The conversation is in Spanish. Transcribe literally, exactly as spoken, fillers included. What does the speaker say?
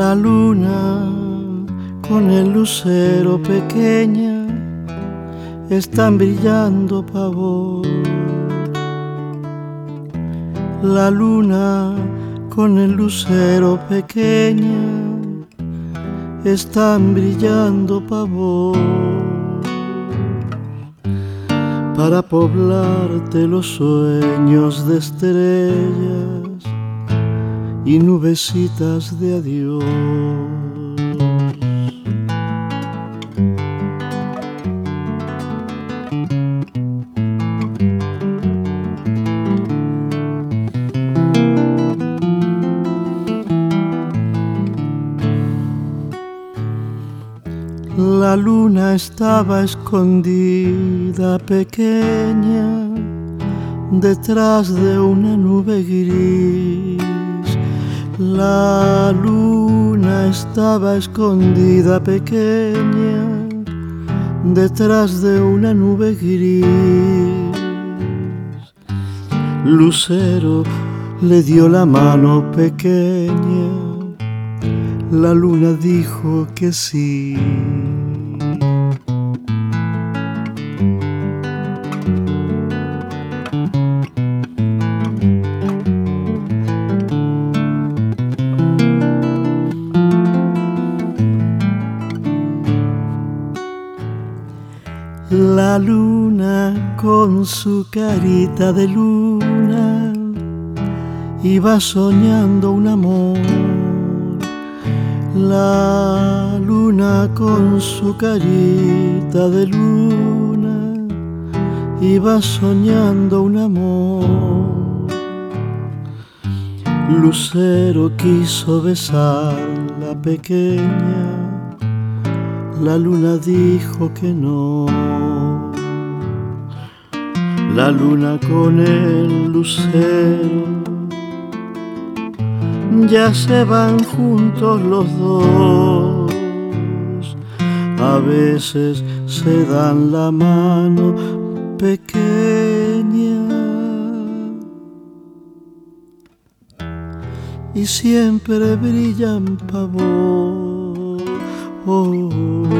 La luna con el lucero pequeña están brillando pavor. La luna con el lucero pequeña están brillando pavor. Para poblarte los sueños de estrellas y nubecitas de adiós. La luna estaba escondida pequeña detrás de una nube gris. La luna estaba escondida pequeña detrás de una nube gris. Lucero le dio la mano pequeña, la luna dijo que sí. La luna con su carita de luna iba soñando un amor. La luna con su carita de luna iba soñando un amor. Lucero quiso besarla pequeña, la luna dijo que no. La luna con el lucero ya se van juntos los dos. A veces se dan la mano pequeña y siempre brillan pavor. Oh.